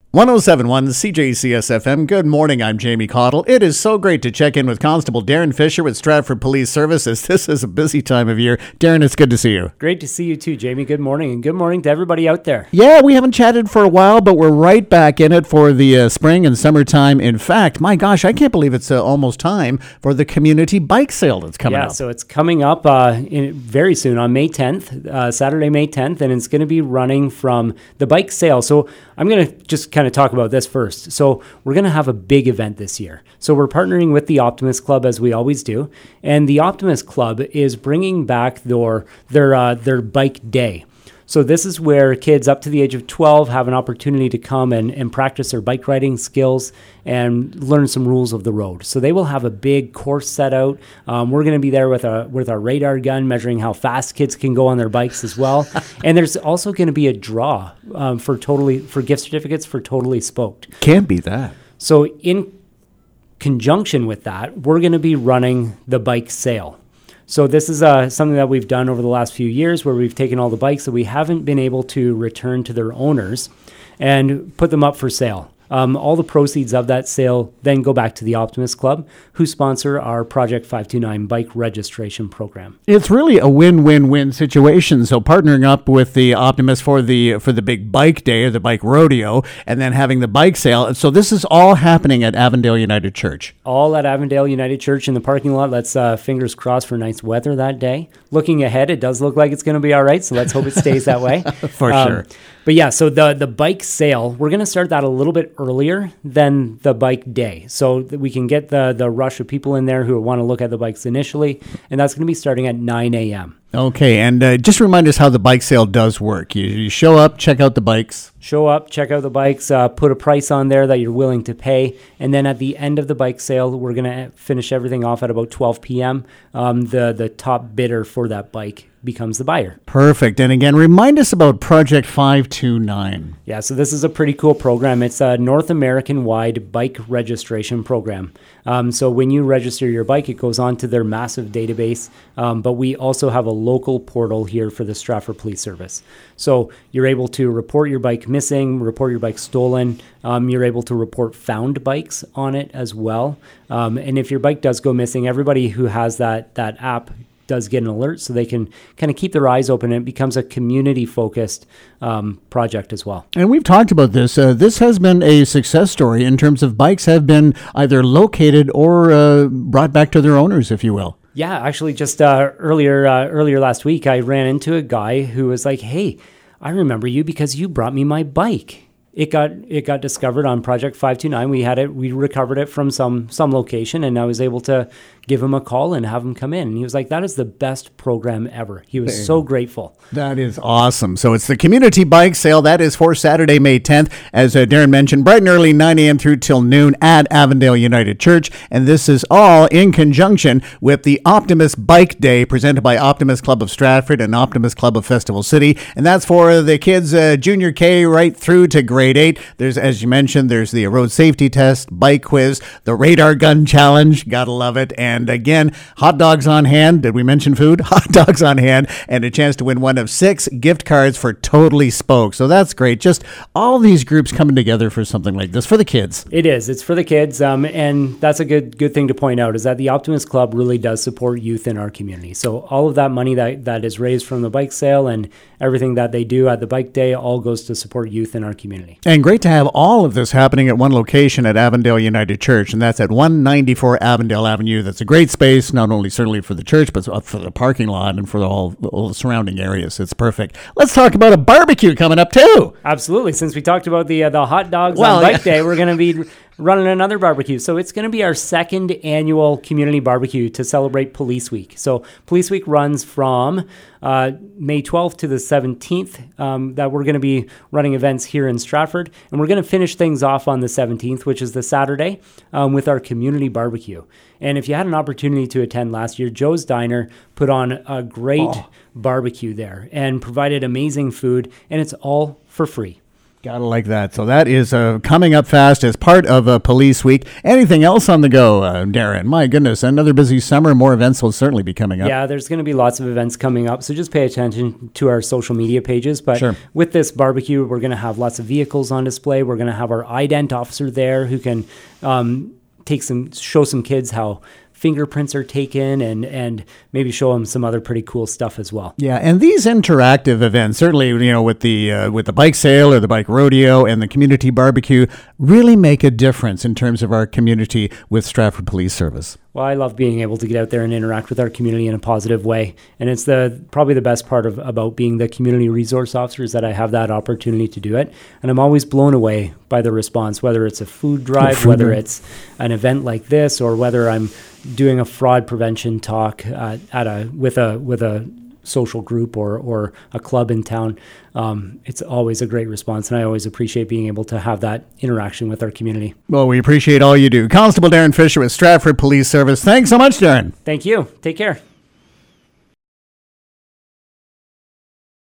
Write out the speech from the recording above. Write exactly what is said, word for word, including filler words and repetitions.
one oh seven point one C J C S F M. Good morning, I'm Jamie Cottle. It is so great to check in with Constable Darren Fisher with Stratford Police Services. This is a busy time of year. Darren, it's good to see you. Great to see you too, Jamie. Good morning, and good morning to everybody out there. Yeah, we haven't chatted for a while, but we're right back in it for the uh, spring and summertime. In fact, my gosh, I can't believe it's uh, almost time for the community bike sale that's coming yeah, up. Yeah, so it's coming up uh, in, very soon on May tenth, uh, Saturday, May tenth, and it's going to be running from the bike sale. So I'm going to just kind of talk about this first. So we're going to have a big event this year. So we're partnering with the Optimist Club, as we always do, and the Optimist Club is bringing back their their uh, their bike day. So this is where kids up to the age of twelve have an opportunity to come and, and practice their bike riding skills and learn some rules of the road. So they will have a big course set out. Um, we're going to be there with a with our radar gun measuring how fast kids can go on their bikes as well. And there's also going to be a draw um, for totally for gift certificates for Totally Spoked. Can't be that. So in conjunction with that, we're going to be running the bike sale. So this is uh, something that we've done over the last few years where we've taken all the bikes that we haven't been able to return to their owners and put them up for sale. Um, all the proceeds of that sale then go back to the Optimist Club, who sponsor our Project five two nine bike registration program. It's really a win-win-win situation. So partnering up with the Optimist for the for the big bike day or the bike rodeo, and then having the bike sale. So this is all happening at Avondale United Church. All at Avondale United Church in the parking lot. Let's uh, fingers crossed for nice weather that day. Looking ahead, it does look like it's going to be all right. So let's hope it stays that way. For um, sure. But yeah, so the, the bike sale, we're going to start that a little bit earlier than the bike day so that we can get the, the rush of people in there who want to look at the bikes initially, and that's going to be starting at nine a.m. Okay, and uh, just remind us how the bike sale does work. You, you show up, check out the bikes. Show up, check out the bikes, uh, put a price on there that you're willing to pay, and then at the end of the bike sale, we're going to finish everything off at about twelve p.m. Um, the, the top bidder for that bike becomes the buyer. Perfect. And again, remind us about Project five two nine. Yeah, so this is a pretty cool program. It's a North American-wide bike registration program. Um, so when you register your bike, it goes onto their massive database, um, but we also have a local portal here for the Stratford Police Service. So you're able to report your bike missing, report your bike stolen. Um, you're able to report found bikes on it as well. Um, and if your bike does go missing, everybody who has that that app does get an alert so they can kind of keep their eyes open, and it becomes a community-focused um, project as well. And we've talked about this. Uh, this has been a success story in terms of bikes have been either located or uh, brought back to their owners, if you will. Yeah, actually just uh, earlier uh, earlier last week, I ran into a guy who was like, hey, I remember you because you brought me my bike. It got it got discovered on Project five two nine. We had it, we recovered it from some some location, and I was able to give him a call and have him come in. And he was like, that is the best program ever. He was so grateful. That is awesome. So it's the community bike sale. That is for Saturday, May tenth. As uh, Darren mentioned, bright and early, nine a.m. through till noon at Avondale United Church. And this is all in conjunction with the Optimist Bike Day presented by Optimist Club of Stratford and Optimist Club of Festival City. And that's for the kids uh, junior K right through to grade eight. There's, as you mentioned, there's the road safety test, bike quiz, the radar gun challenge. Gotta love it. And And again, hot dogs on hand. Did we mention food? Hot dogs on hand, and a chance to win one of six gift cards for Totally Spoke. So that's great. Just all these groups coming together for something like this for the kids. It is. It's for the kids, um, and that's a good good thing to point out is that the Optimist Club really does support youth in our community. So all of that money that, that is raised from the bike sale and everything that they do at the bike day all goes to support youth in our community. And great to have all of this happening at one location at Avondale United Church, and that's at one ninety-four Avondale Avenue. That's a great space, not only certainly for the church, but for the parking lot and for all, all the surrounding areas. It's perfect. Let's talk about a barbecue coming up too. Absolutely. Since we talked about the uh, the hot dogs well, on bike yeah. day, we're going to be running another barbecue. So it's going to be our second annual community barbecue to celebrate Police Week. So Police Week runs from uh, May twelfth to the seventeenth, um, that we're going to be running events here in Stratford. And we're going to finish things off on the seventeenth, which is the Saturday, um, with our community barbecue. And if you had an opportunity to attend last year, Joe's Diner put on a great oh. barbecue there and provided amazing food, and it's all for free. Gotta like that. So that is uh, coming up fast as part of uh, Police Week. Anything else on the go, uh, Darren? My goodness, another busy summer. More events will certainly be coming up. Yeah, there's going to be lots of events coming up. So just pay attention to our social media pages. But Sure. with this barbecue, we're going to have lots of vehicles on display. We're going to have our ident officer there who can um, take some, show some kids how fingerprints are taken and and maybe show them some other pretty cool stuff as well. Yeah, and these interactive events, certainly, you know, with the uh, with the bike sale or the bike rodeo and the community barbecue, really make a difference in terms of our community with Stratford Police Service. Well, I love being able to get out there and interact with our community in a positive way. And it's the probably the best part of about being the community resource officer is that I have that opportunity to do it. And I'm always blown away by the response, whether it's a food drive, food whether drive. it's an event like this, or whether I'm doing a fraud prevention talk uh, at a with a with a social group or or a club in town. Um, it's always a great response, and I always appreciate being able to have that interaction with our community. Well, we appreciate all you do. Constable Darren Fisher with Stratford Police Service. Thanks so much, Darren. Thank you. Take care.